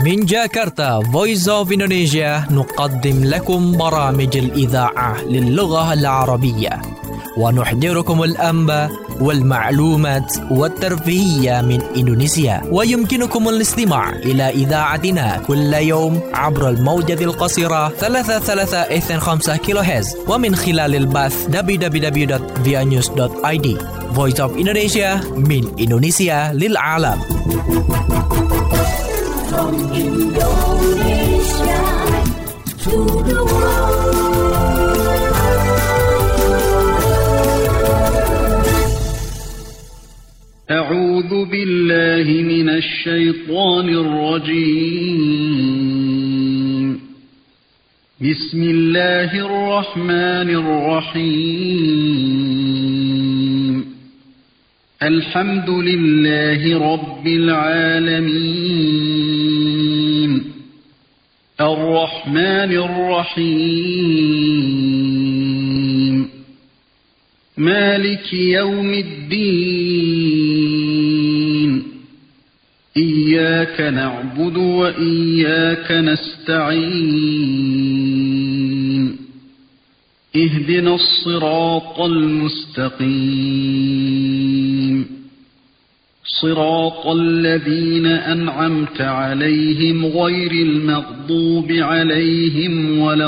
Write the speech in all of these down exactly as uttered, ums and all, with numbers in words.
من جاكرتا Voice of Indonesia نقدم لكم برامج الإذاعة للغة العربية ونحضركم الأنباء والمعلومات والترفيهية من إندونيسيا. ويمكنكم الاستماع إلى إذاعتنا كل يوم عبر الموجة القصيرة ثلاثة ثلاثة اثنين خمسة كيلو هرتز ومن خلال البث دبليو دبليو دبليو دوت via news دوت i d. Voice of Indonesia من إندونيسيا للعالم. From Indonesia to the world. أعوذ بالله من الشيطان الرجيم. بسم الله الرحمن الرحيم. الحمد لله رب العالمين. الرحمن الرحيم. مالك يوم الدين. إياك نعبد وإياك نستعين. اهدنا الصراط المستقيم. صراط الذين أنعمت عليهم غير المغضوب عليهم ولا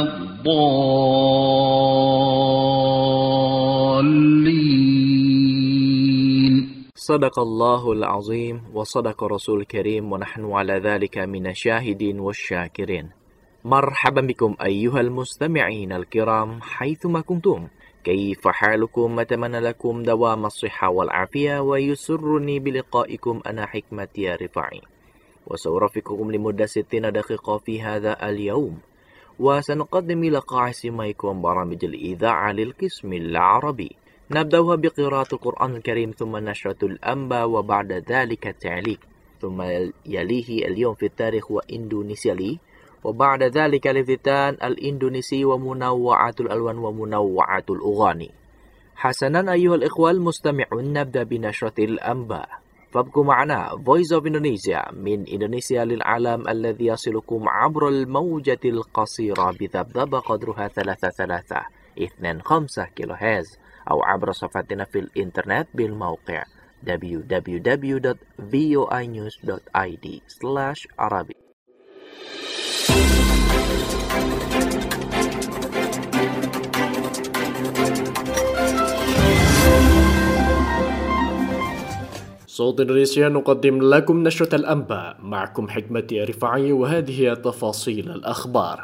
الضالين. صدق الله العظيم وصدق رسول الكريم ونحن على ذلك من الشاهدين والشاكرين. مرحبا بكم أيها المستمعين الكرام حيثما كنتم. كيف حالكم؟ أتمنى لكم دوام الصحة والعافية ويسرني بلقائكم أنا حكمة يا رفاعي وسأرافقكم لمدة ستين دقيقة في هذا اليوم وسنقدم لقاء سماعكم برامج الإذاعة للقسم العربي. نبدأها بقراءة القرآن الكريم ثم نشرة الأنباء وبعد ذلك التعليق ثم يليه اليوم في التاريخ وإندونيسيا لي وبعد ذلك الافتتان الإندونيسي ومنوعات الألوان ومنوعات الأغاني. حسنا أيها الإخوة المستمعون، نبدأ بنشرة الأنباء. فابقوا معنا Voice of Indonesia من إندونيسيا للعالم الذي يصلكم عبر الموجة القصيرة بذبذبة قدرها ثلاثة ثلاثة اثنين خمسة كيلو هرتز أو عبر صفحتنا في الإنترنت بالموقع دبليو دبليو دبليو دوت فيو اي نيوز دوت i d slash arabic. صوت إندونيسيا نقدم لكم نشرة الأنباء. معكم حكمة رفاعي وهذه تفاصيل الأخبار.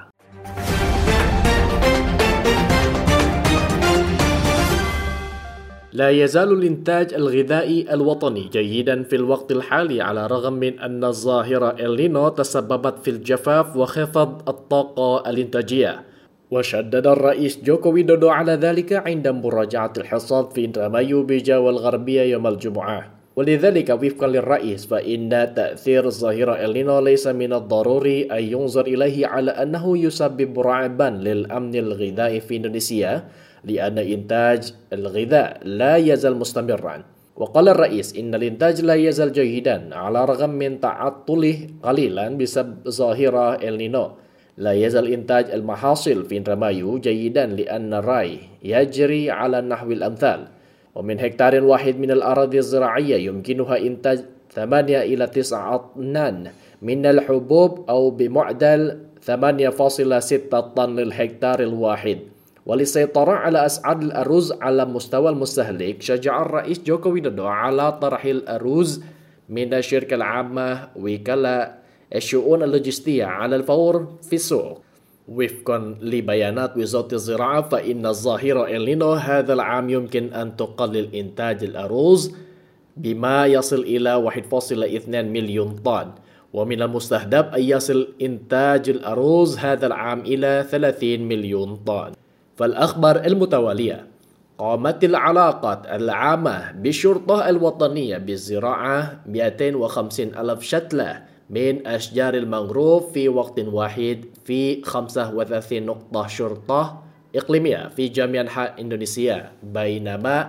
لا يزال الإنتاج الغذائي الوطني جيدا في الوقت الحالي على الرغم من أن الظاهرة إلنينو تسببت في الجفاف وخفض الطاقة الإنتاجية. وشدد الرئيس جوكو ويدودو على ذلك عند مراجعة الحصاد في رامايو بجاوة الغربية يوم الجمعة. ولذلك وفقا للرئيس فإن تأثير الظاهرة إلنينو ليس من الضروري أن ينظر إليه على أنه يسبب رعبا للأمن الغذائي في إندونيسيا لأن إنتاج الغذاء لا يزال مستمرا. وقال الرئيس إن الإنتاج لا يزال جيدا على الرغم من تعطله قليلا بسبب ظاهرة إلنينو. لا يزال إنتاج المحاصيل في رامايو جيدا لأن الري يجري على نحو الأمثال، ومن هكتار واحد من الأراضي الزراعية يمكنها إنتاج ثمانية إلى تسعة طنان من الحبوب أو بمعدل ثمانية فاصلة ستة طن للهكتار الواحد. وللسيطرة على أسعار الأرز على مستوى المستهلك شجع الرئيس جوكو ويدودو على طرح الأرز من الشركة العامة وكالة الشؤون اللوجستية على الفور في السوق. وفقا لبيانات وزارة الزراعة فإن الظاهرة إلنينو هذا العام يمكن أن تقلل إنتاج الأرز بما يصل إلى واحد فاصلة اثنين مليون طن، ومن المستهدف أن يصل إنتاج الأرز هذا العام إلى ثلاثين مليون طن. فالأخبار المتوالية: قامت العلاقات العامة بالشرطة الوطنية بالزراعة مئتين وخمسين ألف شتلة من أشجار المانغروف في وقت واحد في خمسة وثلاثين نقطة شرطة إقليمية في جميع أنحاء إندونيسيا، بينما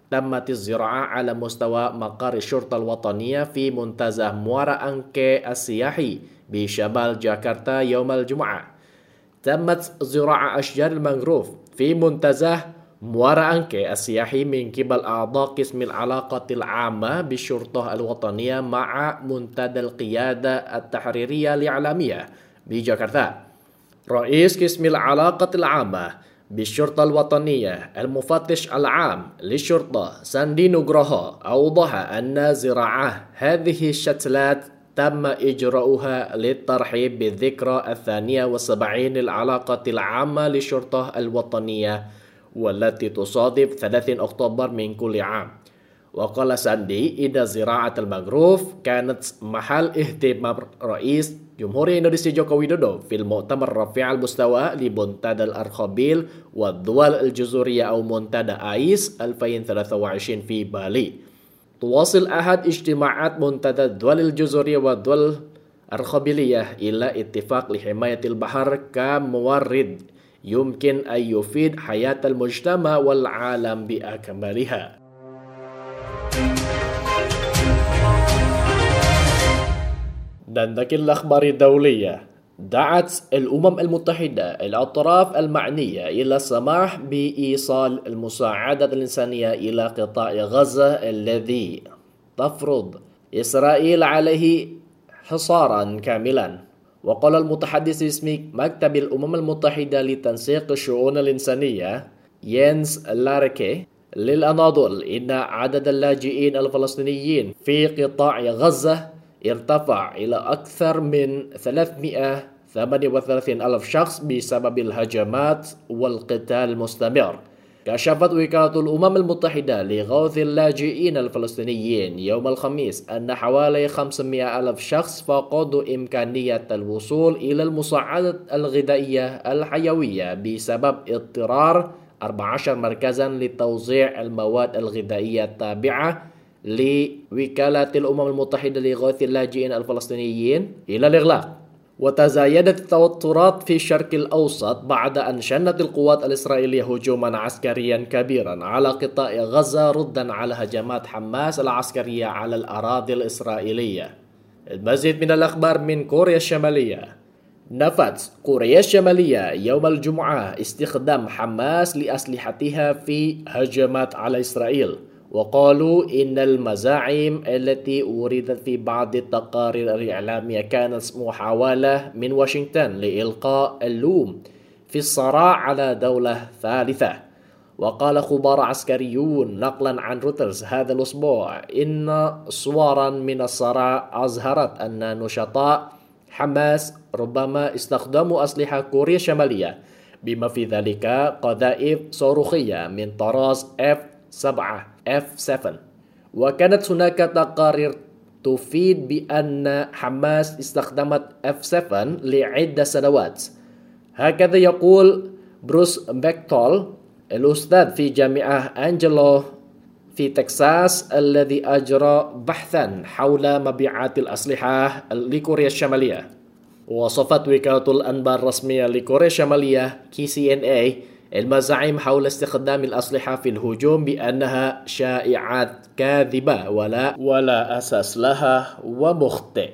تمت الزراعة على مستوى مقر الشرطة الوطنية في منتزه موارا أنكي السياحي بشمال جاكرتا يوم الجمعة. تمت زراعة أشجار المانغروف في منتزه موارا أنكي السياحي من قبل أعضاء قسم العلاقة العامة بالشرطة الوطنية مع منتدى القيادة التحريرية الإعلامية بجاكرتا. رئيس قسم العلاقة العامة بالشرطة الوطنية المفتش العام للشرطة ساندي نوغروها أوضح أن زراعة هذه الشتلات تم إجراؤها للترحيب بالذكرى الثانية والسبعين للعلاقة العامة للشرطة الوطنية والتي تصادف ثلاثين أكتوبر من كل عام. وقال ساندي إن زراعة المانغروف كانت محل اهتمام رئيس جمهورية إندونيسيا جوكو ويدودو في المؤتمر رفيع المستوى لمنتدى الأرخبيل والدول الجزرية أو منتدى آيس ألفين وثلاثة وعشرين في بالي. تواصل أحد اجتماعات منتدى الدول الجزرية والدول الأرخبيلية إلى اتفاق لحماية البحر كمورد يمكن أن يفيد حياة المجتمع والعالم بأكملها. ننتقل الأخبار الدولية. دعت الأمم المتحدة الأطراف المعنية إلى السماح بإيصال المساعدة الإنسانية إلى قطاع غزة الذي تفرض إسرائيل عليه حصارا كاملا. وقال المتحدث باسم مكتب الأمم المتحدة لتنسيق الشؤون الإنسانية ينس لاركي للأناضول إن عدد اللاجئين الفلسطينيين في قطاع غزة ارتفع إلى أكثر من ثلاثمئة وثمانية وثلاثين ألف شخص بسبب الهجمات والقتال المستمر. كشفت وكالة الأمم المتحدة لغوث اللاجئين الفلسطينيين يوم الخميس أن حوالي خمسمئة ألف شخص فقدوا إمكانية الوصول إلى المساعدة الغذائية الحيوية بسبب اضطرار أربعة عشر مركزا لتوزيع المواد الغذائية التابعة لوكالة الأمم المتحدة لغوث اللاجئين الفلسطينيين إلى الإغلاق. وتزايدت التوترات في الشرق الأوسط بعد أن شنت القوات الإسرائيلية هجوما عسكريا كبيرا على قطاع غزة ردا على هجمات حماس العسكرية على الأراضي الإسرائيلية. المزيد من الأخبار من كوريا الشمالية. نفت كوريا الشمالية يوم الجمعة استخدام حماس لأسلحتها في هجمات على إسرائيل. وقالوا إن المزاعم التي وردت في بعض التقارير الإعلامية كانت محاولة من واشنطن لإلقاء اللوم في الصراع على دولة ثالثة. وقال خبراء عسكريون نقلا عن رويترز هذا الأسبوع إن صورا من الصراع أظهرت أن نشطاء حماس ربما استخدموا أسلحة كوريا الشمالية بما في ذلك قذائف صاروخية من طراز إف سبعة إف سبعة. وكانت هناك تقارير تفيد بأن حماس استخدمت إف سبعة لعدة سنوات. هكذا يقول بروس بيكتول الأستاذ في جامعة أنجلو في تكساس الذي أجرى بحثا حول مبيعات الأسلحة لكوريا الشمالية. وصفت وكالة الأنباء الرسمية لكوريا الشمالية كي سي إن إيه المزاعم حول استخدام الأسلحة في الهجوم بأنها شائعات كاذبة ولا ولا أساس لها ومخطئ.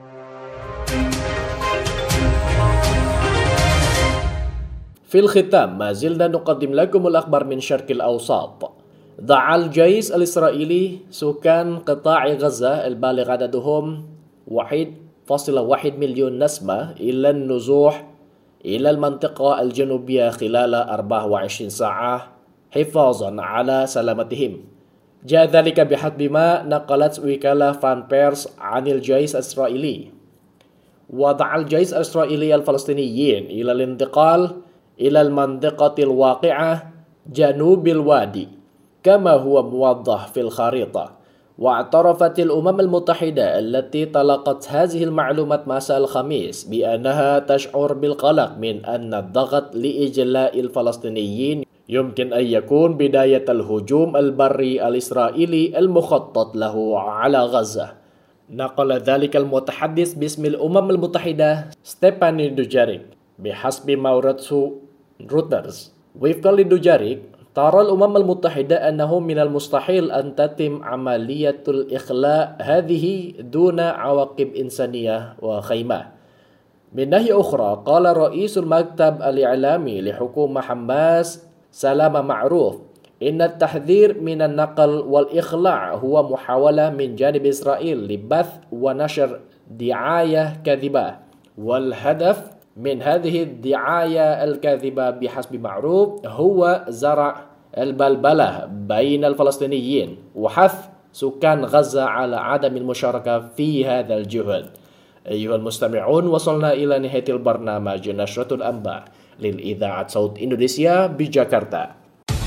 في الختام ما زلنا نقدم لكم الأخبار من شرق الأوسط. دعا الجيش الإسرائيلي سكان قطاع غزة البالغ عددهم واحد فاصلة واحد مليون نسمة إلى النزوح إلى المنطقة الجنوبية خلال أربع وعشرين ساعة حفاظا على سلامتهم. جاء ذلك بحسب ما نقلت وكالة فان بيرس عن الجيش الإسرائيلي. ودعا الجيش الإسرائيلي الفلسطينيين إلى الانتقال إلى المنطقة الواقعة جنوب الوادي كما هو موضح في الخريطة. واعترفت الأمم المتحدة التي تلقت هذه المعلومات مساء الخميس بأنها تشعر بالقلق من أن الضغط لإجلاء الفلسطينيين يمكن أن يكون بداية الهجوم البري الإسرائيلي المخطط له على غزة. نقل ذلك المتحدث باسم الأمم المتحدة ستيفاني دوجاريك بحسب ما روته رويترز. وفقا لدوجاريك ترى الأمم المتحدة أنه من المستحيل أن تتم عملية الإخلاء هذه دون عواقب إنسانية وخيمة. من ناحية أخرى، قال رئيس المكتب الإعلامي لحكومة حماس سلام معروف إن التحذير من النقل والإخلاع هو محاولة من جانب إسرائيل لبث ونشر دعاية كاذبة، والهدف من هذه الدعاية الكاذبة بحسب معروف هو زرع البلبلة بين الفلسطينيين وحث سكان غزة على عدم المشاركة في هذا الجهد. أيها المستمعون، وصلنا إلى نهاية البرنامج نشرة الأنباء للإذاعة صوت إندونيسيا بجاكرتا.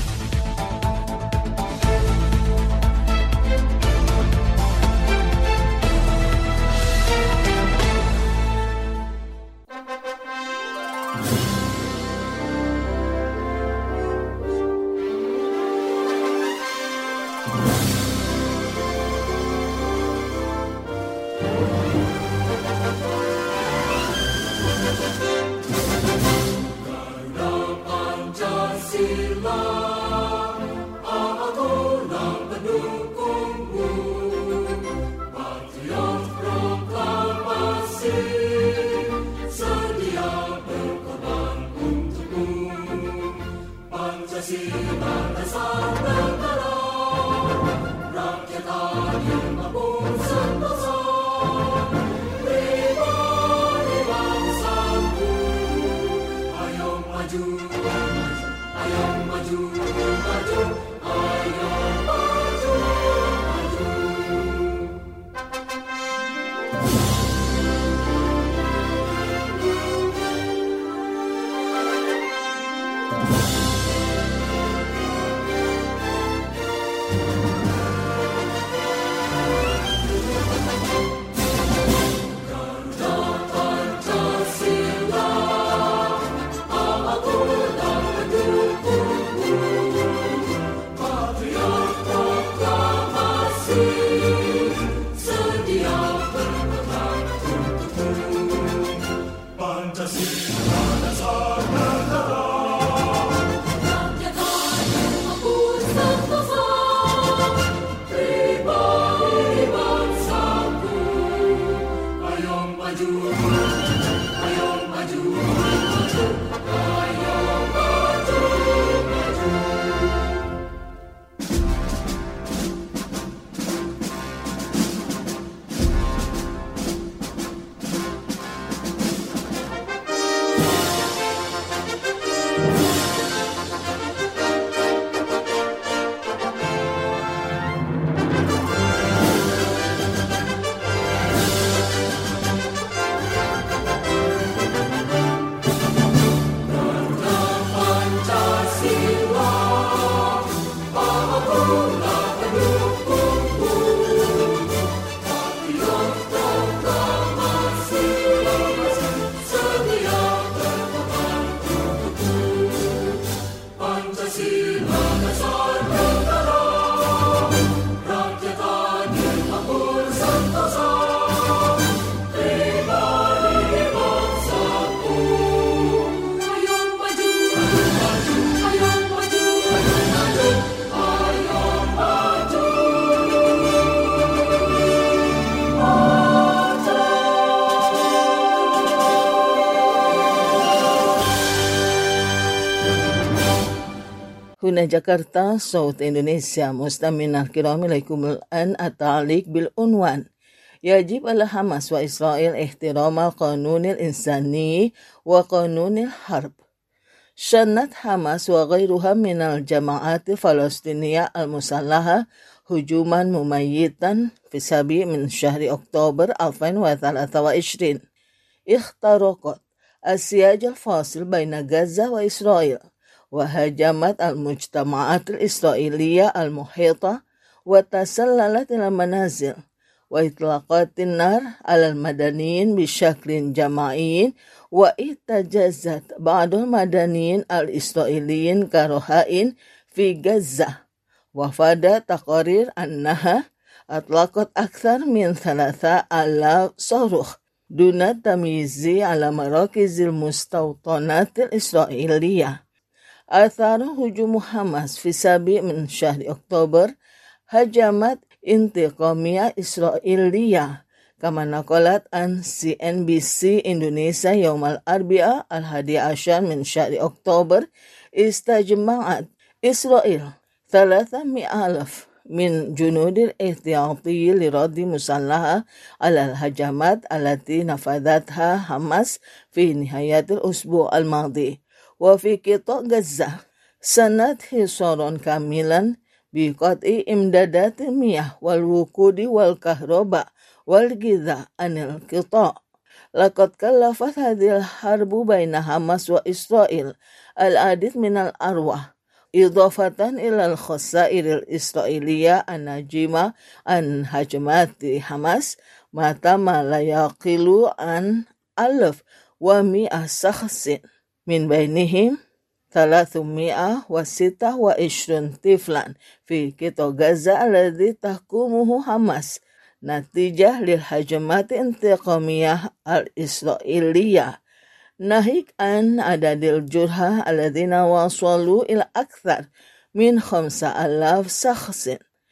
هنا جاكرتا صوت إندونيسيا. مستمعينا الكرام، إليكم الآن التعليق بالعنوان: يجب على حماس وإسرائيل احترام القانون الإنساني وقانون الحرب. شنت حماس وغيرها من الجماعات الفلسطينية المسلحة هجوما مميتا في السابع من شهر أكتوبر ألفين وثلاثة وعشرين. اخترقت السياج الفاصل بين غزة وإسرائيل، وهاجمت المجتمعات الإسرائيلية المحيطة، وتسللت إلى المنازل وإطلاقات النار على المدنيين بشكل جماعي، واحتجزت بعض المدنيين الإسرائيليين كرهائن في غزة. وفاد تقارير أنها أطلقت أكثر من ثلاثة آلاف صاروخ دون تمييز على مراكز المستوطنات الإسرائيلية. أثار هجوم حماس في السابع من شهر أكتوبر هجمات انتقامية إسرائيلية كما نقلت عن سي إن بي سي إندونيسيا يوم الأربعاء الحادي عشر من شهر أكتوبر استجمعت إسرائيل ثلاثمائة ألف من جنود الاحتياطي لرد مسلحة على الهجمات التي نفذتها حماس في نهاية الأسبوع الماضي. وفي قطاع غزة سنت حصارا كاملا بقطع إمدادات المياه والوقود والكهرباء والغذاء عن القطاع. لقد كلفت هذه الحرب بين حماس وإسرائيل العديد من الأرواح إضافة إلى الخسائر الإسرائيلية الناجمة عن هجمات حماس ما تم لا يقل عن ألف ومئة شخص من بينهم ثلاثمائة وستة وعشرين طفلا في قطاع غزة الذي تحكمه حماس نتيجة للهجمات الانتقامية الإسرائيلية، ناهيك عن عدد الجرحى الذين وصلوا إلى أكثر من خمسة آلاف شخص.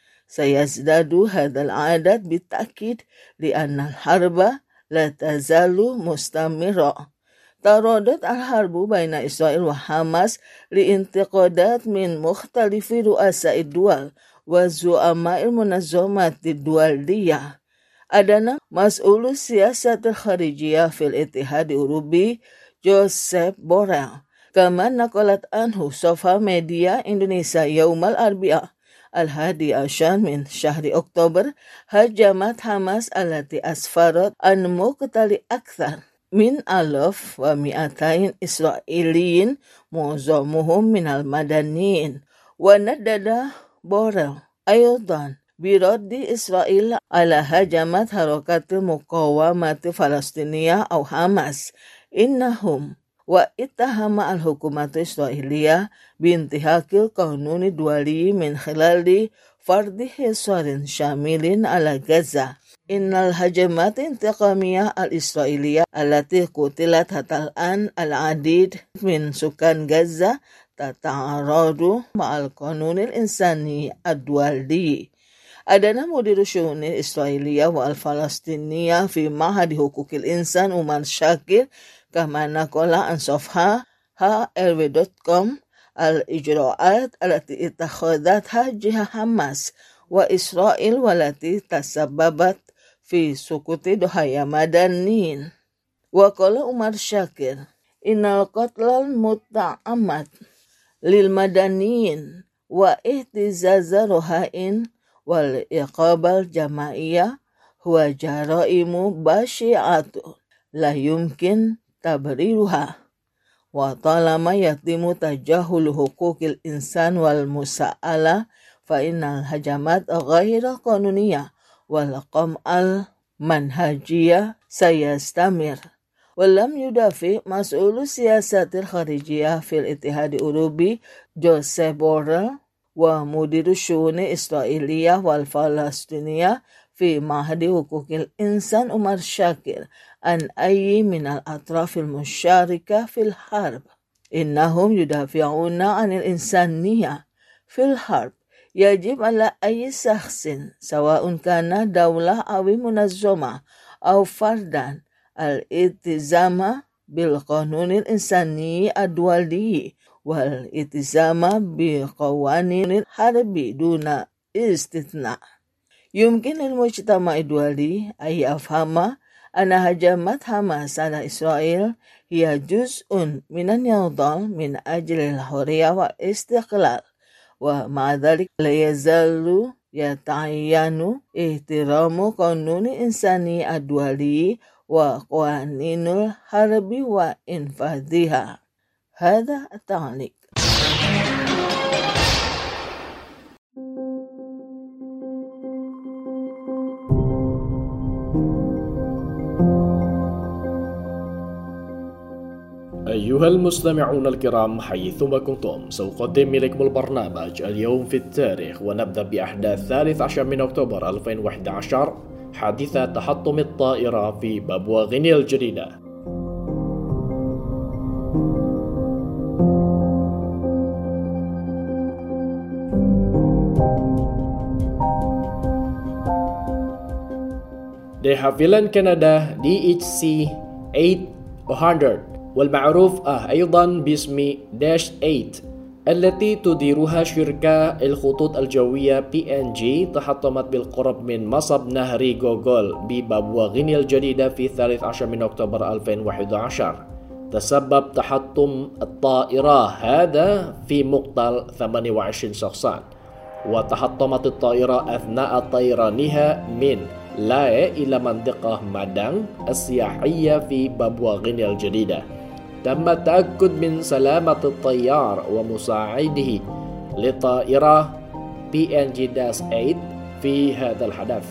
سيزداد هذا العدد بالتأكيد لأن الحرب لا تزال مستمرة. تعرضت الحرب بين إسرائيل وحماس لانتقادات من مختلف رؤساء الدول وزعماء المنظمات الدولية. أدنى مسؤول السياسة الخارجية في الاتحاد الأوروبي جوزيف بوريل كما نقلت عنه صفحة ميديا إندونيسيا يوم الأربعاء الحادي عشر من شهر أكتوبر هجمات حماس التي أسفرت عن مقتل أكثر من ألف ومئتين إسرائيليين معظمهم من المدنيين. وندد بوريل أيضا برد إسرائيل على هجمات حركة المقاومة الفلسطينية أو حماس إنهم واتهم الحكومة الإسرائيلية بانتهاك القانون الدولي من خلال فرض حصار شامل على غزة. إن الهجمات الانتقامية الإسرائيلية التي قتلت حتى الآن العديد من سكان غزة تتعارض مع القانون الإنساني الدولي. أدنى مدير الشؤون الإسرائيلية والفلسطينية في معهد حقوق الإنسان عمر شاكر كما نقل عن صفحة ها إل في دوت كوم الإجراءات التي اتخذتها جهة حماس وإسرائيل والتي تسببت في سقوط ضحايا مدنيين. وقال عمر شاكر إن القتل المتعمد للمدنيين واهتزاز رهائن والإقامة الجماعية هو جرائم بشعة لا يمكن تبريرها، وطالما يتم تجاهل حقوق الإنسان والمساءلة فإن الهجمات غير قانونية والقمع المنهجية سيستمر. ولم يدافع مسؤول السياسات الخارجية في الاتحاد الأوروبي جوزيف بوريل ومدير الشؤون الإسرائيلية والفلسطينية في معهد حقوق الإنسان عمر شاكر عن أي من الأطراف المشاركة في الحرب. إنهم يدافعون عن الإنسانية في الحرب. يجب على أي شخص سواء كان دولة أو منظمة أو فردا الالتزام بالقانون الإنساني الدولي والالتزام بقوانين الحرب دون استثناء. يمكن المجتمع الدولي أن يفهم أن هجمات حماس على إسرائيل هي جزء من النضال من أجل الحرية والاستقلال، ومع ذلك لا يزال يتعين احترام قانون الإنساني الدولي وقوانين الحرب وإنفاذها. هذا التعليق. أيها المستمعون الكرام حيثما كنتم، سأقدم إليكم البرنامج اليوم في التاريخ، ونبدأ بأحداث الثالث عشر من أكتوبر ألفين وأحد عشر حادثة تحطم الطائرة في بابوا غينيا الجديدة. De Havilland Canada D H C eight hundred والمعروف أيضا باسم داش ثمانية التي تديرها شركة الخطوط الجوية بي إن جي تحطمت بالقرب من مصب نهر غوغول ببابوا غينيا الجديدة في الثالث عشر من أكتوبر ألفين وواحد عشر. تسبب تحطم الطائرة هذا في مقتل ثمانية وعشرين شخصا، وتحطمت الطائرة أثناء طيرانها من لاي إلى منطقة مادang السياحية في بابوا غينيا الجديدة. تم التأكد من سلامة الطيار ومساعده لطائرة بي إن جي ثمانية في هذا الحدث.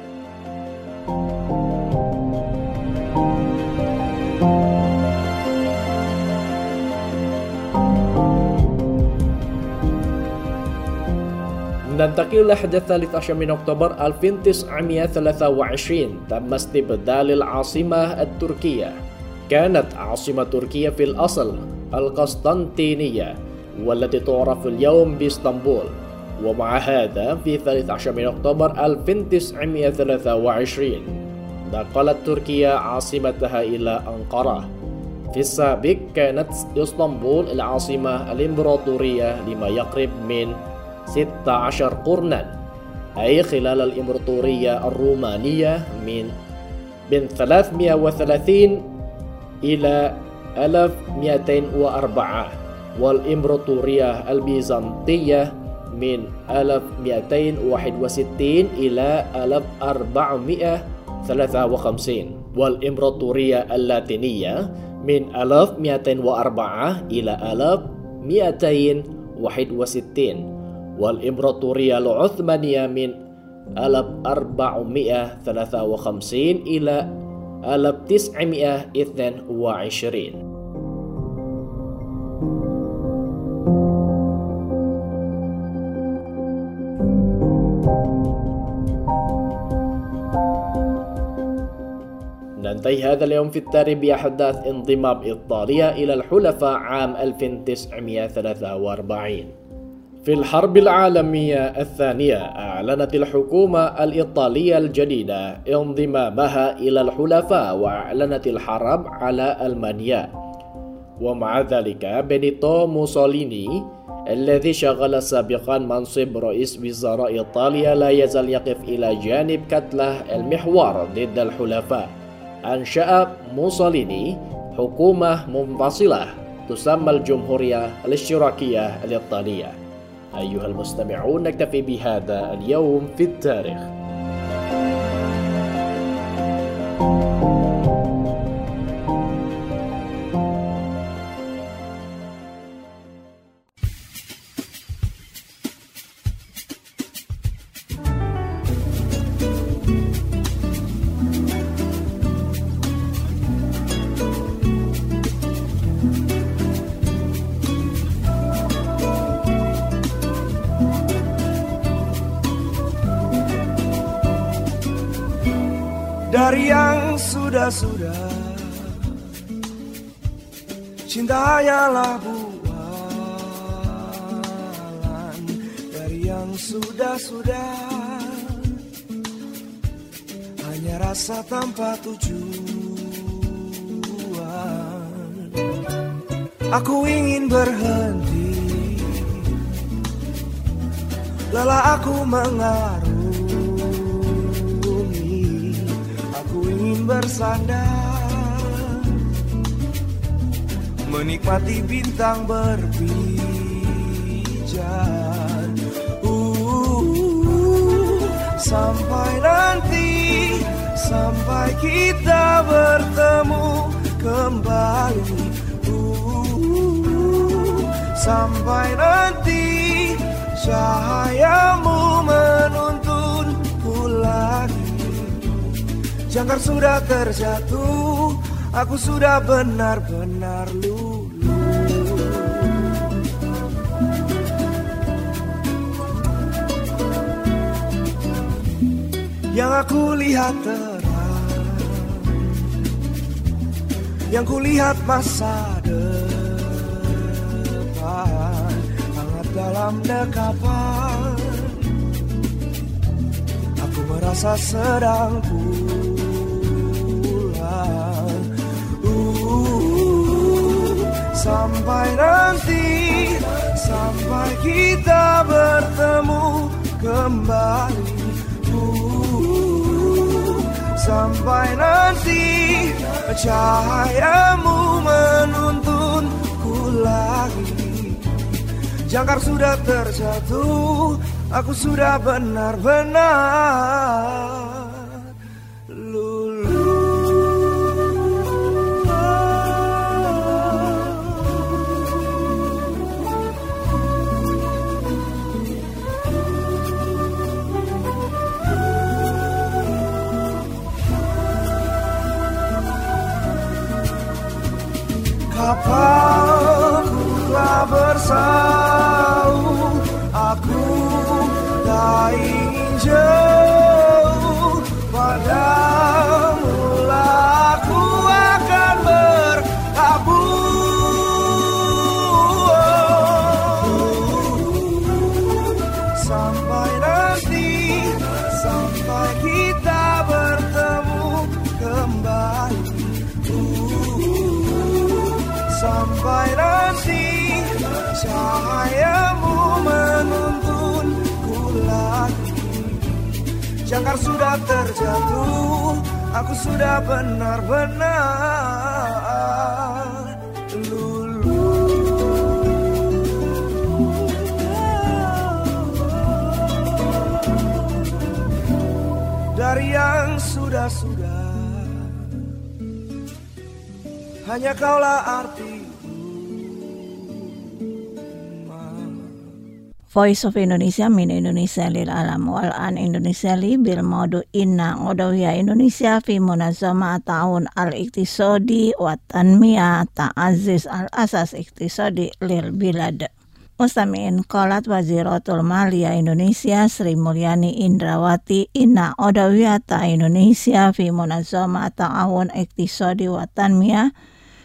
ننتقل إلى الحدث الثالث عشر من أكتوبر ألف وتسعمائة وثلاثة وعشرين. تم استبدال العاصمة التركية. كانت عاصمة تركيا في الأصل القسطنطينية والتي تعرف اليوم بإسطنبول، ومع هذا في الثالث عشر من أكتوبر ألف وتسعمائة وثلاثة وعشرين نقلت تركيا عاصمتها إلى أنقرة. في السابق كانت إسطنبول العاصمة الإمبراطورية لما يقرب من ستة عشر قرنا، أي خلال الإمبراطورية الرومانية من من ثلاثمائة وثلاثين إلى ألف ومئتين وأربعة، والإمبراطورية البيزنطية من ألف ومئتين وواحد وستين إلى ألف وأربعمائة وثلاثة وخمسين، والإمبراطورية اللاتينية من ألف ومئتين وأربعة إلى ألف ومئتين وواحد وستين، والإمبراطورية العثمانية من ألف وأربعمائة وثلاثة وخمسين إلى ألف وتسعمائة واثنين وعشرين. ننتهي هذا اليوم في التاريخ بأحداث انضمام إيطاليا إلى الحلفاء عام ألف وتسعمائة وثلاثة وأربعين. في الحرب العالمية الثانية أعلنت الحكومة الإيطالية الجديدة انضمامها إلى الحلفاء وأعلنت الحرب على ألمانيا، ومع ذلك بينيتو موسوليني الذي شغل سابقا منصب رئيس وزراء إيطاليا لا يزال يقف إلى جانب كتلة المحور ضد الحلفاء. أنشأ موسوليني حكومة منفصلة تسمى الجمهورية الاشتراكية الإيطالية. أيها المستمعون، نكتفي بهذا اليوم في التاريخ. Dari yang sudah-sudah, cinta hanyalah bualan. Dari yang sudah-sudah, hanya rasa tanpa tujuan. Aku ingin berhenti, lelah aku mengarungi. Bersandar, menikmati bintang berpijar. uh, Sampai nanti, sampai kita bertemu kembali. uh, Sampai nanti, cahayamu menuntunku lagi. Jangkar sudah terjatuh, aku sudah benar-benar luluh. Yang aku lihat terang, yang ku lihat masa depan, hangat dalam dekapan. Aku merasa sedang pulih. sampai nanti, sampai kita bertemu kembali. Uh, sampai nanti cahayamu menuntunku lagi. Jangkar sudah terjatuh, aku sudah benar-benar lulu. Kapalku telah bersaut, aku tak ingin jauh, padamu lah aku akan berkabung. Sampai nanti, sampai kita bertemu kembali. Sampai nanti cahayamu menuntunku lagi. Jangkar sudah terjatuh, aku sudah benar-benar lulu. Dari yang sudah-sudah, hanya kaulah arti. Voice of Indonesia min Indonesia lil alam wal an Indonesia li bil maudu inna udawiyah Indonesia fi munazama ta'awun al-iktisadi wa tanmiyah ta'aziz al-asas iktisadi lil bilad. Mustami'in qalat Waziratul Maliyah Indonesia Sri Mulyani Indrawati inna udawiyah ta Indonesia fi munazama ta'awun iktisadi wa tanmiyah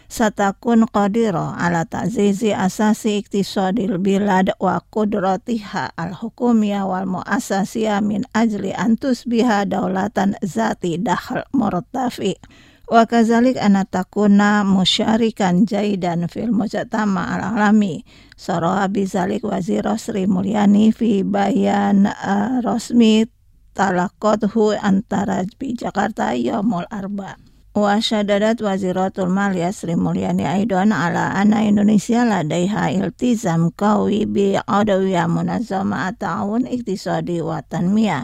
satakun qadira ala ta'zizi asasi iktisadil bilad wa qudratiha al-hukumiyah wal mu'asasiyah min ajli antus biha daulatan zati dakhal murtafi wa kazalik anatakuna musyarikan jaidan fil mujtama al-alami saraha bizalik Wazirah Sri Mulyani fi bayan uh, rasmi talaqathu antara bi Jakarta yaumul arba. Wa syadadat Waziratul Maliyah Sri Mulyani aidan ala anna Indonesia ladaiha iltizam qawi bi adawiyah munazama ta'awun iktisadi wa tanmiyah.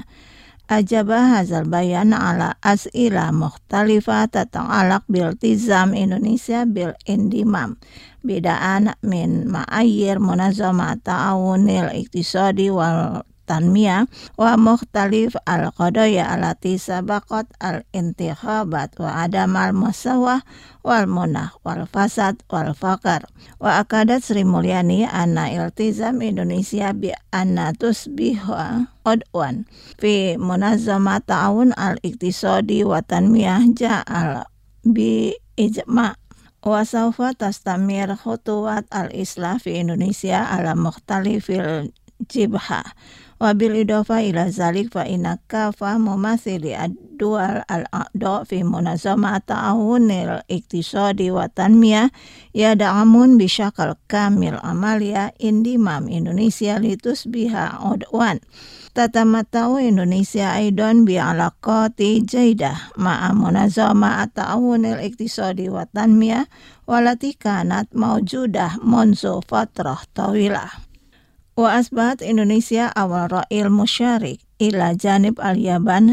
Ajabah hazal bayan ala as'ila mukhtalifah tata'alaq biltizam Indonesia bil indimam bidaan min ma'ayyir munazama ta'awunil iktisadi wal tanmiyah wa mukhtalif al-qadaya alati sabaqat al-intikhabat wa adamal musawah wal munah wal fasad wal faqar wa akadat Sri Mulyani anna iltizam Indonesia bi anna tusbiha udwan fi munazzama ta'awun al-iktisadi wa tanmiyah ja'al bi ijma' wa sawfa tastamir khutuwat al-islah fi Indonesia ala mukhtalifil jibha. Wabil idofa ila zalik fa inna kafa mumathili ad-dual al-a'da fi munazama ta'awunil iktisadi wa tanmiyah yada'amun bisyakal kamil amalia indimam Indonesia litusbiha udwan. Tatamatau Indonesia aidan bi'alaqati jaidah ma'a munazama ta'awunil iktisadi wa tanmiyah walati kanat mawjudah munzu fatrah tawilah. Wa asbahat Indonesia awal ra'il musyarik ila janib al-Yaban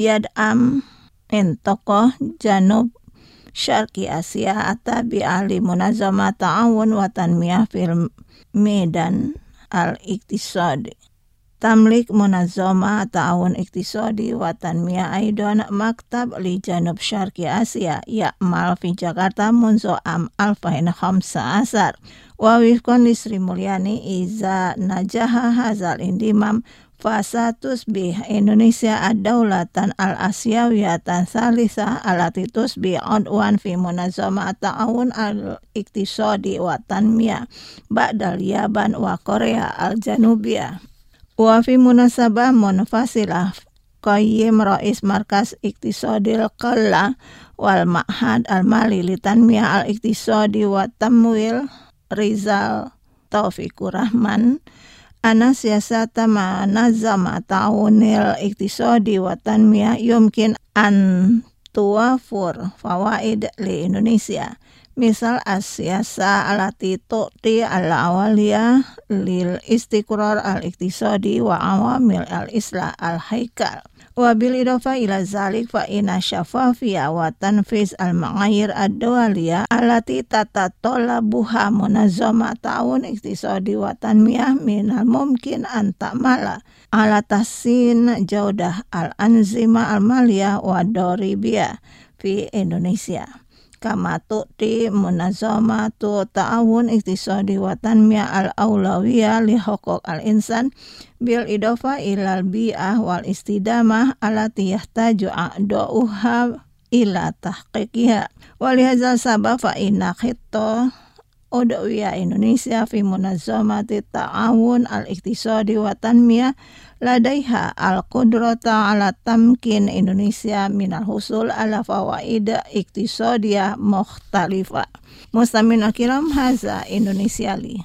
yad'am min tokoh janub syarqi Asia atabi ahli munazama ta'awun wa tanmiyah fil medan al-iktisadi. Tamlik munazama ta'awun iktisadi wa tanmiyah aidan maktab li janub syarqi Asia ya'mal fi Jakarta munzu am alfain khamsa asar. Wa wifqan li Sri Mulyani iza najaha hazal indimam fasatus bih Indonesia ad-daulatan al-asyawiyatan salisah alati tusbi udwan fi munazama ta'awun al-iktisadi wa tanmiyah ba'dal Yaban wa Korea al-Janubiyah. Wa fi munasabah munfasilah qayyim rais markas iktisadil qalla wal ma'had al-mali li tanmiyah al-iktisadi wa tamwil Rizal Taufikur Rahman anna siyasata manazama ta'awunil iktisadi wa tanmiyah yumkin an tuwafur fawaid li Indonesia. Misal as-siyasa alati tu'ti al-awaliyah lil istiqrar al-iktisadi wa awamil al-islah al-haikal. Wa bil idafa ila zalik fa inna syafafiyah wa tanfiz al-ma'ayir ad-dawaliyah alati tatatolabuha munazama ta'awun iktisadi wa tanmiyah minal mumkin an ta'mala ala tahsin jaudah al-anzima al-maliyah wa doribiyah fi Indonesia. Kama tu'ti munazamatu ta'awun iktisadi wa tanmiyah al-awlawiyah li huquq al-insan bil idafa ilal bi'ah wal istidamah alati yahtaju a'da'uha ila tahqiqiha. Walihazal sabab fa inna khitta udawiyah Indonesia fi munazamati ta'awun al-iktisadi wa tanmiyah ladaiha al-qudrata ala tamkin Indonesia minal husul ala fawaid iktisadiyah mukhtalifah. Mustamin akiram haza Indonesiali.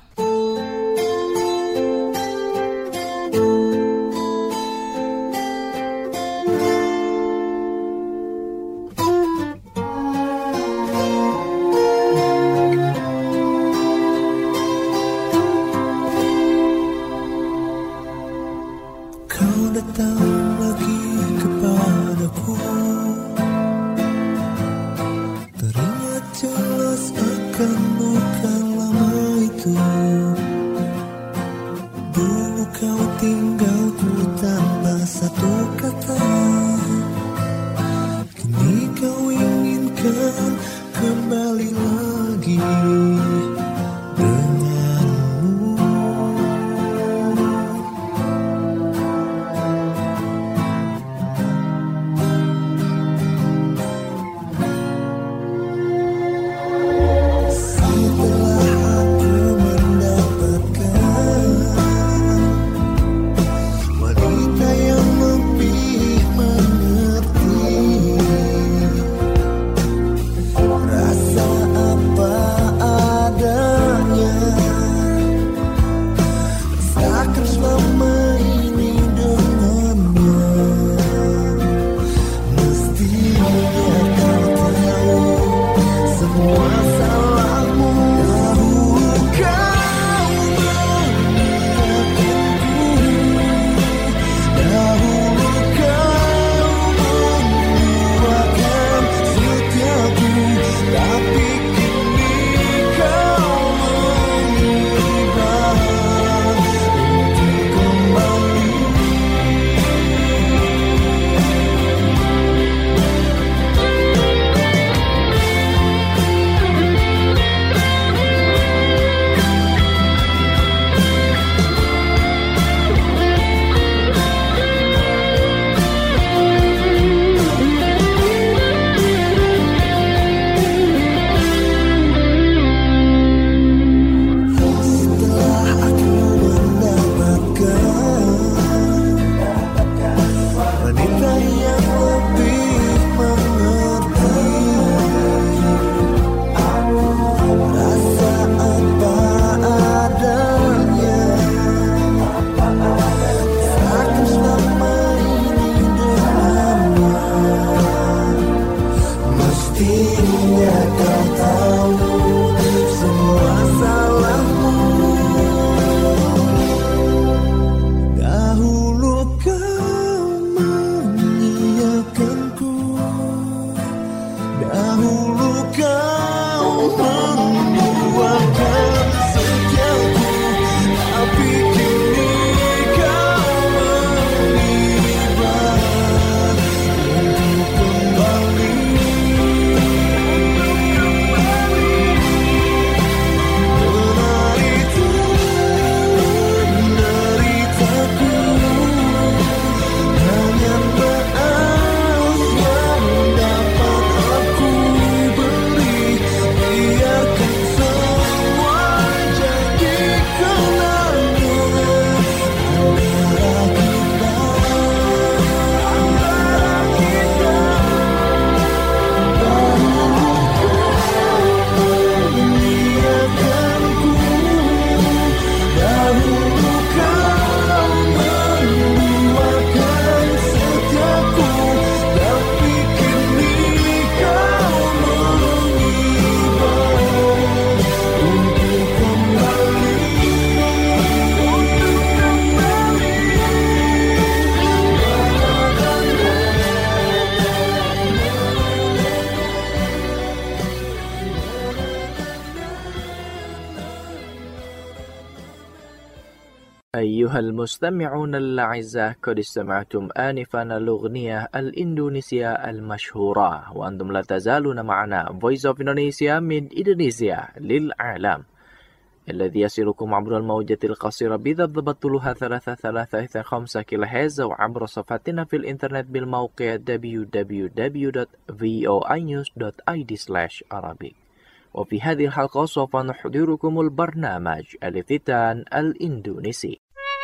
أيها المستمعون الأعزاء، قد استمعتم آنفا الأغنية الإندونيسية المشهورة، وأنتم لا تزالون معنا Voice of Indonesia من إندونيسيا للعالم، الذي يصلكم عبر الموجة القصيرة بضبط طولها ثلاثة ثلاثة خمسة كيلو هرتز، وعبر صفحتنا في الإنترنت بالموقع دبليو دبليو دبليو دوت فوي نيوز دوت آي دي سلاش عربي. وفي هذه الحلقة سوف نحضركم البرنامج الافتتان الإندونيسي.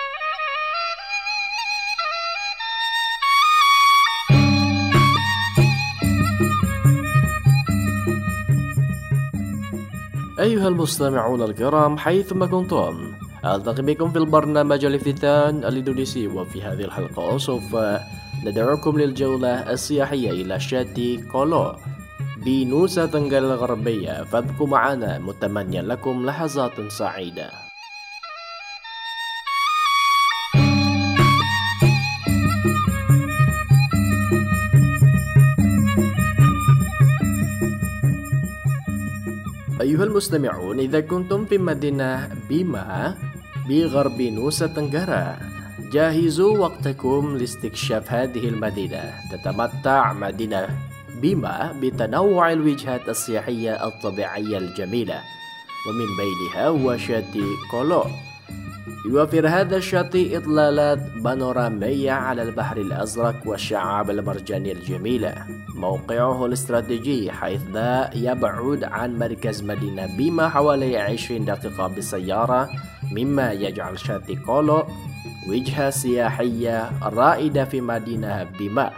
أيها المستمعون الكرام حيثما كنتم، ألتقي بكم في البرنامج الافتتان الإندونيسي. وفي هذه الحلقة سوف ندعوكم للجولة السياحية إلى شاتي كولو بنوسا تنغال الغربية، فابقوا معنا متمنيا لكم لحظات سعيدة. أيها المستمعون، إذا كنتم في مدينة بيما بغرب نوسا تنغارا، جهزوا وقتكم لاستكشاف هذه المدينة. تتمتع مدينة بيما بتنوع الوجهات السياحية الطبيعية الجميلة، ومن بينها هو شاطئ كولو. يوفر هذا الشاطئ إطلالات بانورامية على البحر الأزرق والشعاب المرجانية الجميلة. موقعه الاستراتيجي حيث لا يبعد عن مركز مدينة بيما حوالي عشرين دقيقة بالسيارة، مما يجعل شاطئ كولو وجهة سياحية رائدة في مدينة بيما.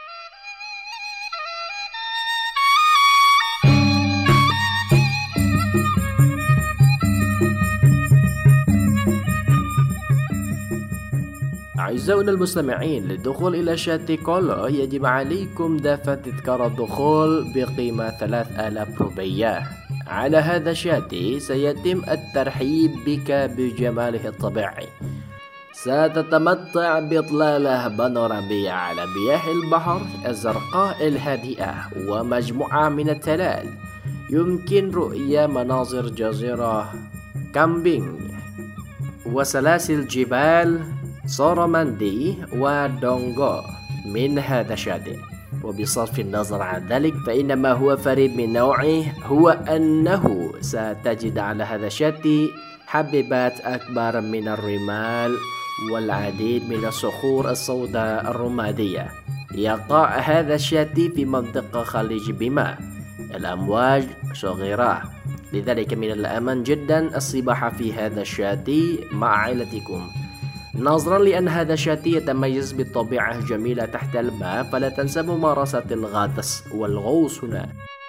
أعزائنا المستمعين، للدخول إلى شاطئ كولو يجب عليكم دفع تذكرة دخول بقيمة ثلاثة آلاف روبية. على هذا الشاطئ سيتم الترحيب بك بجماله الطبيعي. ستتمتع بإطلالة بانورامية على مياه البحر الزرقاء الهادئة ومجموعة من التلال. يمكن رؤية مناظر جزيرة كامبينج وسلاسل جبال سورماندي ودونغو من هذا الشاطئ. وبصرف النظر عن ذلك، فإن ما هو فريد من نوعه هو أنه ستجد على هذا الشاطئ حبيبات أكبر من الرمال والعديد من الصخور السوداء الرمادية. يقع هذا الشاطئ في منطقة خليج بيما. الأمواج صغيرة، لذلك من الأمان جدا السباحة في هذا الشاطئ مع عائلتكم. نظرا لأن هذا الشاطئ يتميز بالطبيعة الجميلة تحت الماء، فلا تنسى ممارسة الغطس والغوص هنا.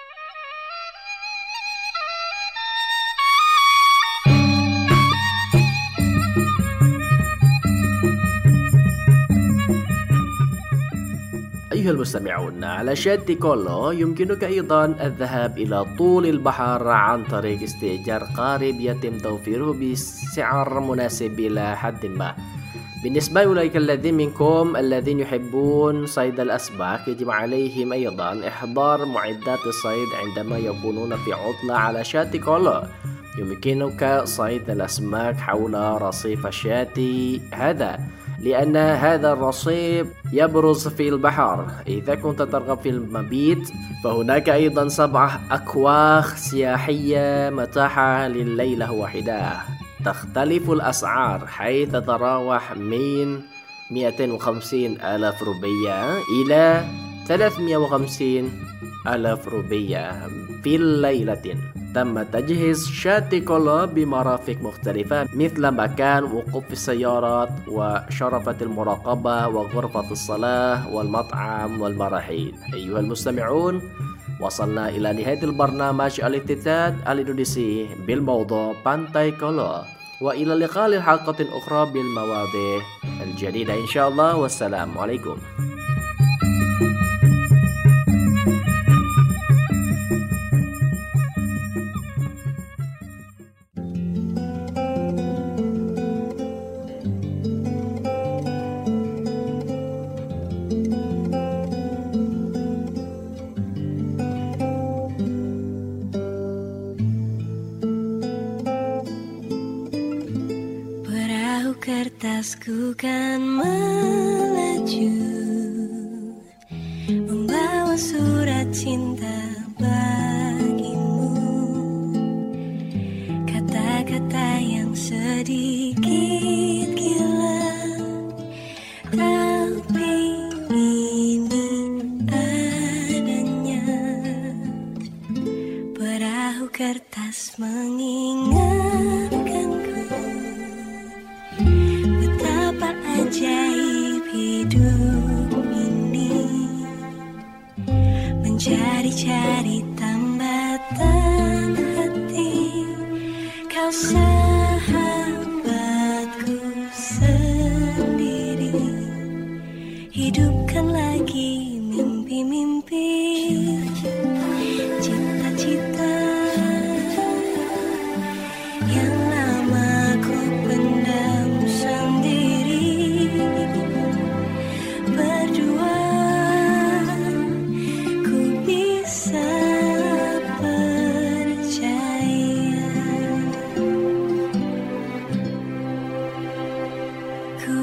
أيها المستمعون، على شاطئ كولو يمكنك أيضا الذهاب إلى طول البحر عن طريق استئجار قارب يتم توفيره بسعر مناسب إلى حد ما. بالنسبة لأولئك الذين منكم الذين يحبون صيد الأسماك، يجب عليهم أيضا إحضار معدات الصيد عندما يكونون في عطلة على شاطئ كولو. يمكنك صيد الأسماك حول رصيف الشاطئ هذا، لأن هذا الرصيف يبرز في البحر. إذا كنت ترغب في المبيت، فهناك أيضا سبعة أكواخ سياحية متاحة لليلة واحدة. تختلف الأسعار حيث تتراوح من مئتين وخمسين ألف روبية إلى ثلاثمئة وخمسين ألف روبية في الليلة. تم تجهيز شاطئ كولو بمرافق مختلفة مثل مكان وقوف السيارات وشرفة المراقبة وغرفة الصلاة والمطعم والمراحيض. أيها المستمعون، وصلنا إلى نهاية البرنامج الافتتان الإندونيسي بالموضوع بانتاي كولو، وإلى اللقاء لحلقة أخرى بالمواضيع الجديدة إن شاء الله، والسلام عليكم. Kertas Kertasku kan melaju membawa surat cinta bagimu, kata-kata yang sedikit gila, tapi ini adanya. Perahu kertas mengingatkanku betapa ajaib hidup ini, mencari-cari tambatan hati. Kau sahabatku sendiri, hidupkan lagi mimpi-mimpi, cita-cita yang lama ku pendam sendiri. Berdua ku bisa percaya, ku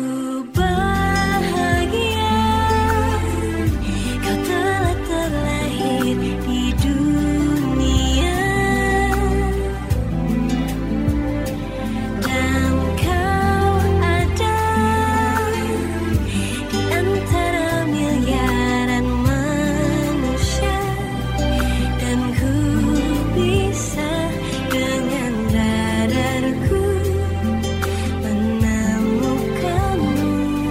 bahagia kau telah terlahir di dunia, dan kau ada di antara miliaran manusia, dan ku bisa dengan radarku menemukanmu.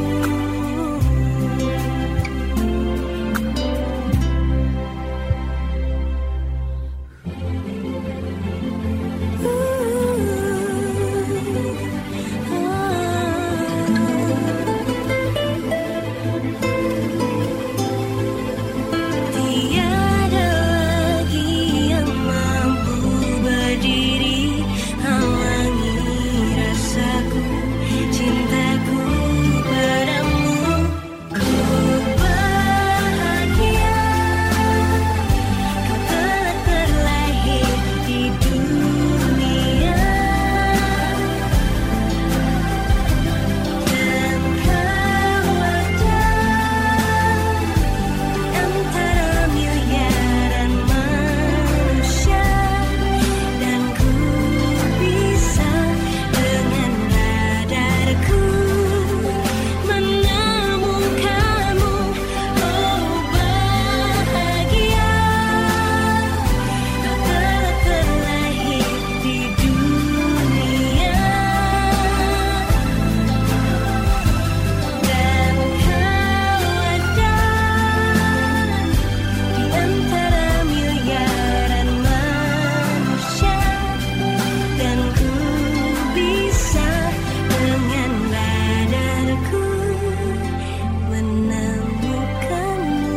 Tiada lagi yang mampu berdiri halangi rasaku, cintaku padamu. Ku bahagia kau telah terlahir di dunia, dan kau ada antara miliaran manusia, dan ku bisa dengan radarku menemukanmu. Oh bahagia kau telah terlahir di dunia, dan kau ada di antara miliaran manusia, dan ku bisa dengan radarku menemukanmu.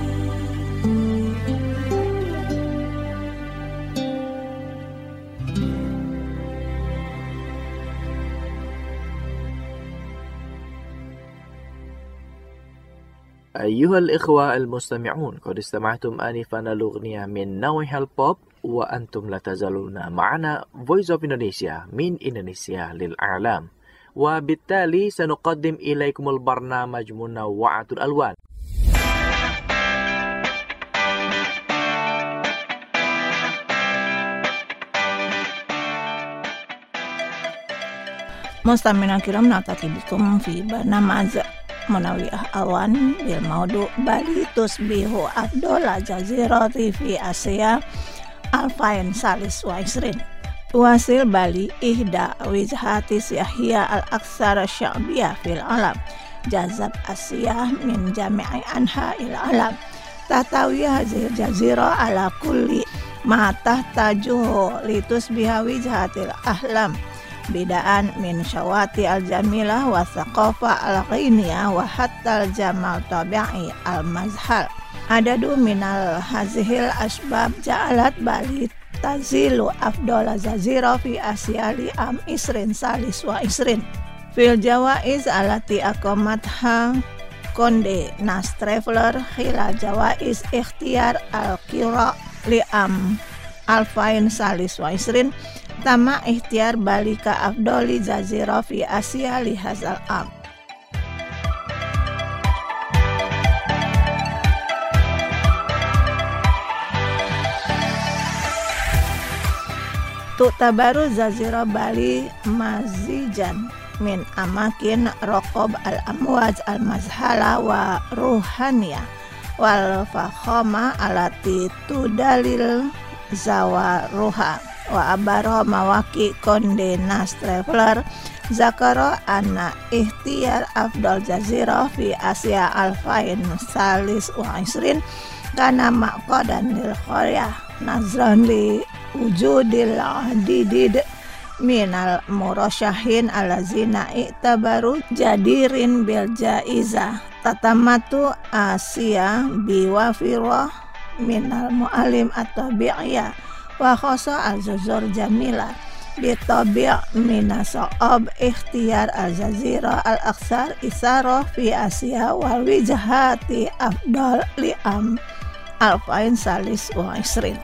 أيها الإخوة المستمعون، قد استمعتم آنفا الأغنية من نوع البوب، وأنتم لا تزالون معنا Voice of Indonesia من إندونيسيا للأعلام. وبالتالي سنقدم إليكم البرنامج منوعة الألوان. مستمعينا الكرام، نلتقي بكم في برنامج منوعة الألوان بالموضوع بالي تصبح أفضل جزيرة في آسيا ألفين وثلاثة وعشرين. تواصل بالي إحدى وجهات السياحية الأكثر شعبية في العالم، جذب السياح من جميع أنحاء العالم. تحتوي هذه الجزيرة على كل ما تحتاجه لتصبح وجهة الأحلام، بدءا من شواطئ الجميلة والثقافة الغنية وحتى الجمال الطبيعي المذهل. عدد من هذه الأسباب جعلت بالي تزيل أفضل جزيرة في آسيا لعام عشرين ثلاثة وعشرين. في الجوائز التي أقامتها كوندي ناس ترافلر خلال جوائز اختيار القراء لعام ألفين وثلاثة وعشرين، Tama ikhtiar balika afdoli jazira fi Asia li hazal am. Tu'tabaru jazira Bali mazijan min amakin rokob al-amwaj al-mazhala wa ruhaniya wal fakhama alati tudalil zawa ruha wa abaro mawaki kondenas traveler zakaro anna ihtiyar afdal jazira fi Asia alfain salis wa isrin kana maqadan lil qaryah nazran li wujudil adidid minal murasyahin alazina i'tabaru jadirin bil jaiza tatamatu Asia biwafirah minal mu'alim atau bi'ya wa khosa al-zuzur jamila bitabi' minaso'ab ikhtiyar al-jazira al-aksar isara fi Asia wal wijahati afdal li'am alfain salis wa isrin.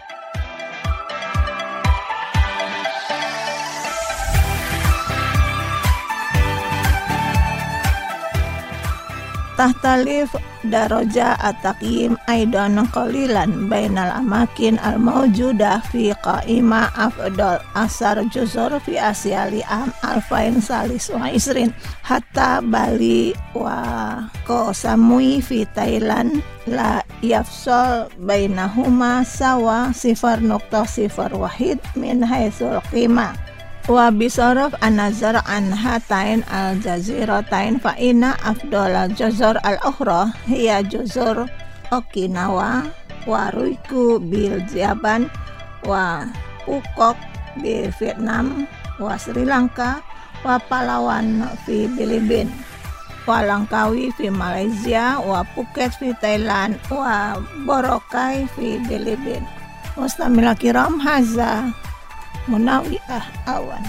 Tahtalif daraja at-taqyim aidan qalilan bainal amakin al-mawjudah fi qaima afdal asar juzur fi Asia li'am alfain salis wa isrin hatta Bali wa Koh Samui fi Thailand la yafsal bainahuma sawa sifar nukta sifar wahid min haitsul qimah wa bisaraf an-nazar an hatain al-jaziratain fa inna afdal juzur al-ukhra hiya juzur Okinawa wa Ryukyu bil Japan wa Phuket di Vietnam wa Sri Lanka wa Palawan fi Filipina wa Langkawi fi Malaysia wa Phuket fi Thailand wa Boracay fi Filipina. Mustamila kiram haza Munawiah awan.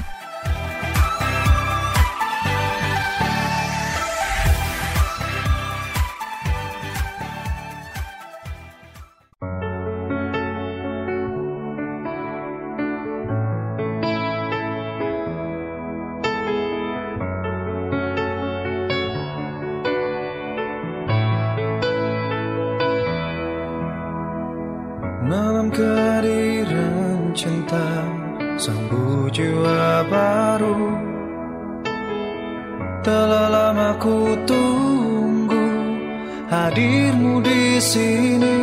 Malam kehadiran cinta sambut jiwa baru, telah lama ku tunggu hadirmu di sini.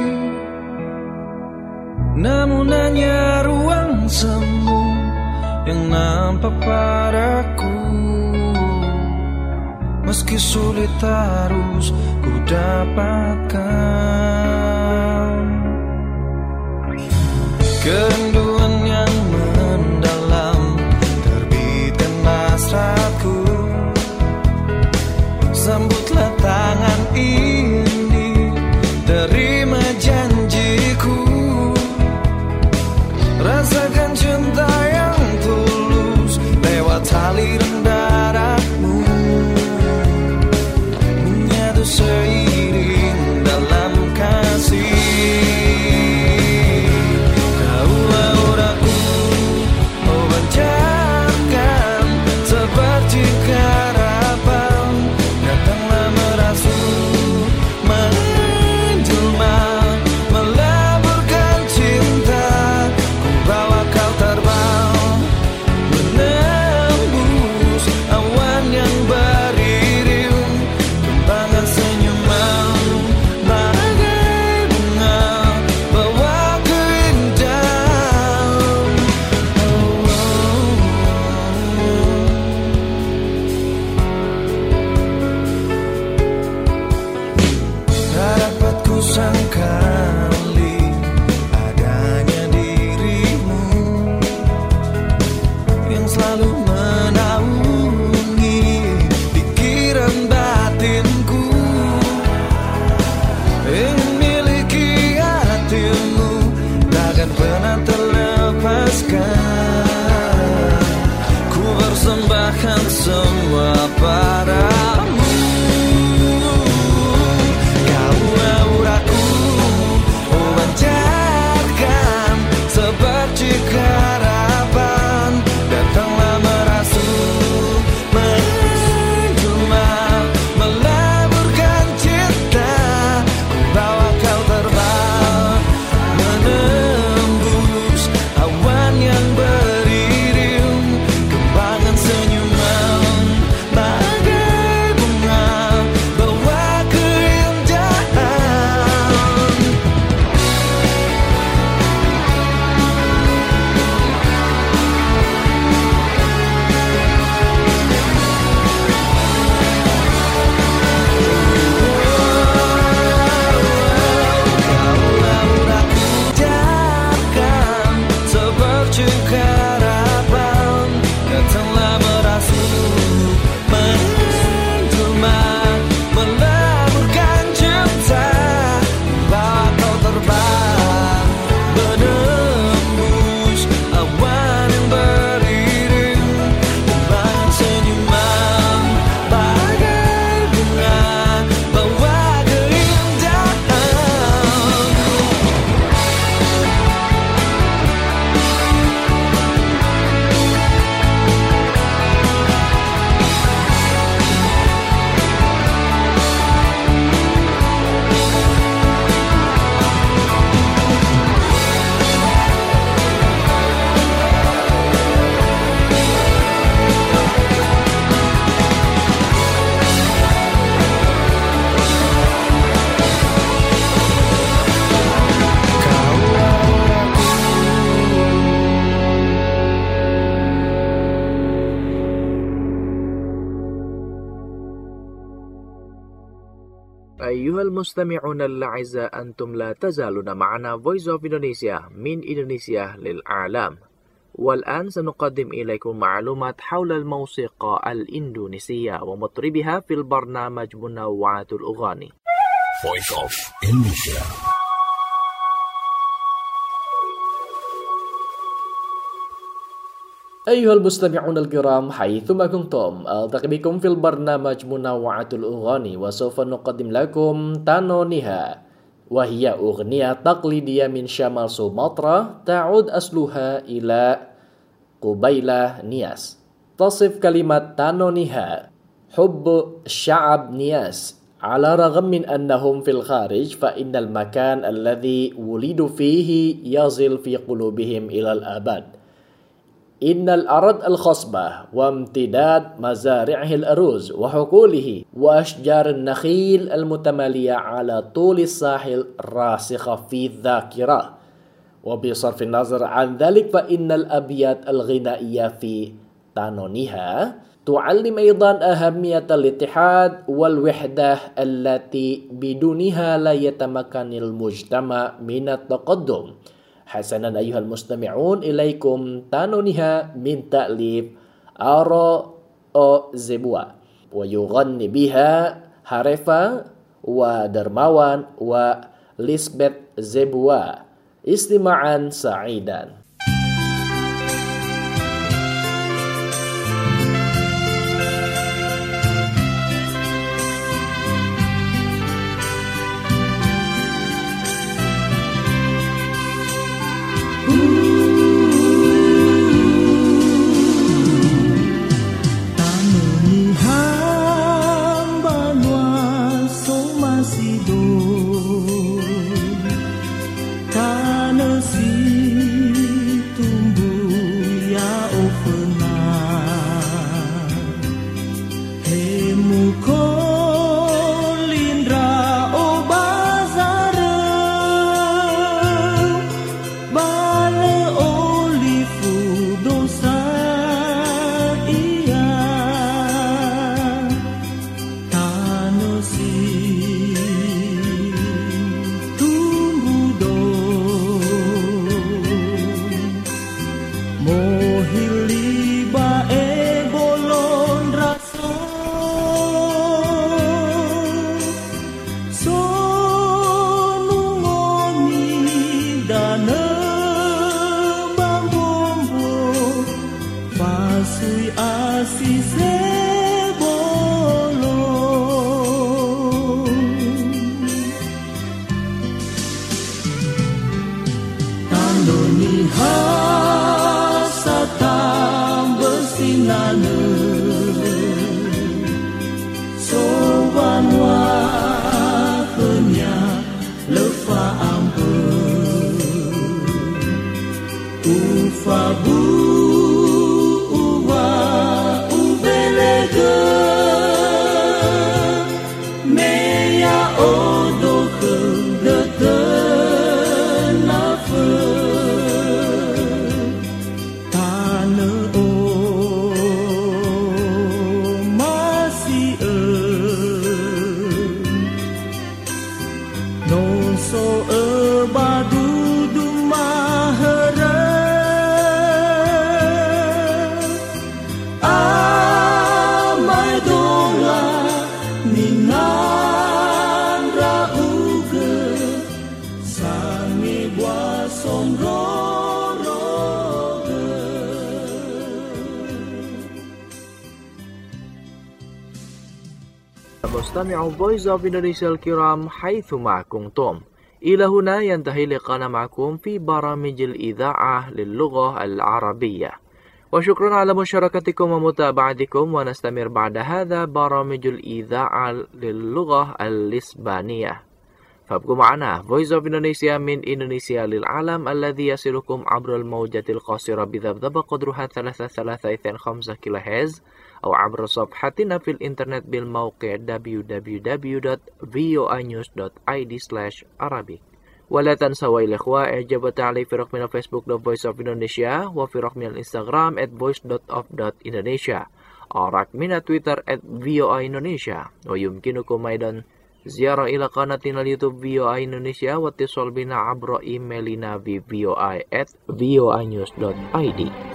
Namun hanya ruang semu yang nampak padaku, meski sulit harus ku dapatkan. Kerinduan yang mendalam terbitkan hasratku. Sambutlah tangan ini, terima janjiku. Rasakan cinta yang tulus lewat aliran darahmu, menyatu seiring dalam kasih. Ku persembahkan semua padamu. Kau auraku, أيها المستمعون الأعزاء أنتم لا تزالون معنا Voice of Indonesia من إندونيسيا للعالم. والآن سنقدم إليكم معلومات حول الموسيقى الإندونيسية ومطربها في البرنامج منوعات الأغاني. Voice of Indonesia. أيها المستمعون الكرام حيثما كنتم ألتقي بكم في البرنامج منوعات الأغاني وسوف نقدم لكم تانو نيها وهي أغنية تقليدية من شمال سومطرة تعود أصلها إلى قبيلة نياس. تصف كلمة تانو نيها حب الشعب نياس على الرغم من أنهم في الخارج فإن المكان الذي ولدوا فيه يظل في قلوبهم إلى الأبد. إن الأرض الخصبة وامتداد مزارعه الأرز وحقوله وأشجار النخيل المتمالية على طول الساحل راسخة في الذاكرة. وبصرف النظر عن ذلك فإن الأبيات الغنائية في تانو نيها تعلم أيضا أهمية الاتحاد والوحدة التي بدونها لا يتمكن المجتمع من التقدم. حسنا أيها المستمعون إليكم تانو نيها من تأليف آرو أو زبوا ويغني بها هاريفا ودرماوان وليسبeth زبوا. استماعا سعيدا. مستمعو Voice of Indonesia الكرام حيثما كنتم. إلى هنا ينتهي لقاءنا معكم في برامج الإذاعة للغة العربية وشكرا على مشاركتكم ومتابعتكم ونستمر بعد هذا برامج الإذاعة للغة الإسبانية فابقوا معنا Voice of Indonesia من إندونيسيا للعالم الذي يصلكم عبر الموجة القصيرة بذبذبة قدرها ثلاثة ثلاثة اثنين خمسة كيلو هرتز أو عبر صفحتنا في الإنترنت بالموقع دبليو دبليو دبليو دوت فوي نيوز دوت آي دي سلاش عربي. ولا تنسوا الإخوة إعجاب وتعليق في رقمنا فيسبوك دوت فويس أوف إندونيسيا وفي رقمنا الإنستغرام at voice dot of dot indonesia أو رقمنا تويتر at voa indonesia ويمكنكم أيضا Ziarah ila qanatina YouTube V O I Indonesia wa tisol bina abro emailina vi voi at voinews dot id.